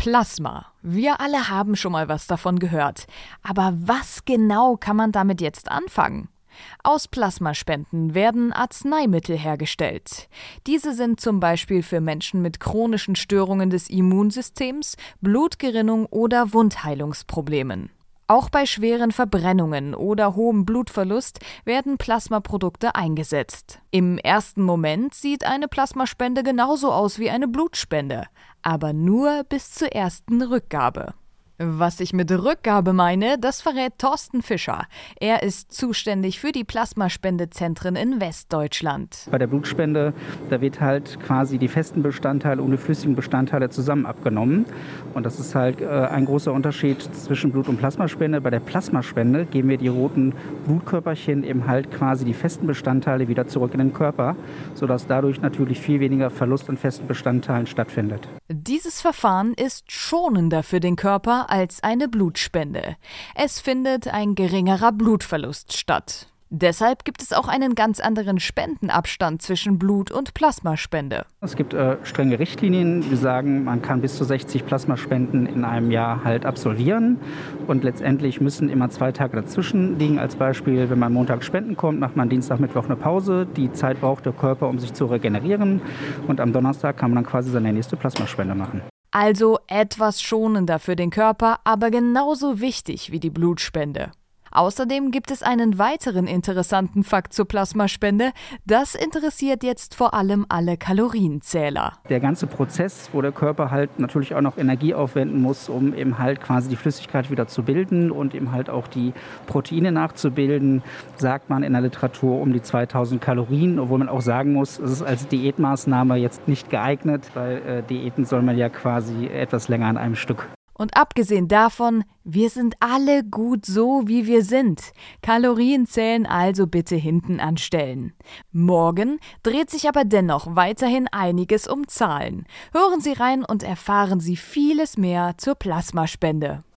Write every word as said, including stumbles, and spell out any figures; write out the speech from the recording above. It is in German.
Plasma. Wir alle haben schon mal was davon gehört. Aber was genau kann man damit jetzt anfangen? Aus Plasmaspenden werden Arzneimittel hergestellt. Diese sind zum Beispiel für Menschen mit chronischen Störungen des Immunsystems, Blutgerinnung oder Wundheilungsproblemen. Auch bei schweren Verbrennungen oder hohem Blutverlust werden Plasmaprodukte eingesetzt. Im ersten Moment sieht eine Plasmaspende genauso aus wie eine Blutspende, aber nur bis zur ersten Rückgabe. Was ich mit Rückgabe meine, das verrät Thorsten Fischer. Er ist zuständig für die Plasmaspendezentren in Westdeutschland. Bei der Blutspende, da wird halt quasi die festen Bestandteile und die flüssigen Bestandteile zusammen abgenommen. Und das ist halt äh, ein großer Unterschied zwischen Blut- und Plasmaspende. Bei der Plasmaspende geben wir die roten Blutkörperchen eben halt quasi die festen Bestandteile wieder zurück in den Körper, sodass dadurch natürlich viel weniger Verlust an festen Bestandteilen stattfindet. Dieses Verfahren ist schonender für den Körper als eine Blutspende. Es findet ein geringerer Blutverlust statt. Deshalb gibt es auch einen ganz anderen Spendenabstand zwischen Blut- und Plasmaspende. Es gibt äh, strenge Richtlinien, die sagen, man kann bis zu sechzig Plasmaspenden in einem Jahr halt absolvieren. Und letztendlich müssen immer zwei Tage dazwischen liegen. Als Beispiel, wenn man Montag spenden kommt, macht man Dienstag, Mittwoch eine Pause. Die Zeit braucht der Körper, um sich zu regenerieren. Und am Donnerstag kann man dann quasi seine nächste Plasmaspende machen. Also etwas schonender für den Körper, aber genauso wichtig wie die Blutspende. Außerdem gibt es einen weiteren interessanten Fakt zur Plasmaspende. Das interessiert jetzt vor allem alle Kalorienzähler. Der ganze Prozess, wo der Körper halt natürlich auch noch Energie aufwenden muss, um eben halt quasi die Flüssigkeit wieder zu bilden und eben halt auch die Proteine nachzubilden, sagt man in der Literatur um die zweitausend Kalorien, obwohl man auch sagen muss, es ist als Diätmaßnahme jetzt nicht geeignet, weil äh, Diäten soll man ja quasi etwas länger an einem Stück. Und abgesehen davon, wir sind alle gut so, wie wir sind. Kalorienzählen also bitte hinten anstellen. Morgen dreht sich aber dennoch weiterhin einiges um Zahlen. Hören Sie rein und erfahren Sie vieles mehr zur Plasmaspende.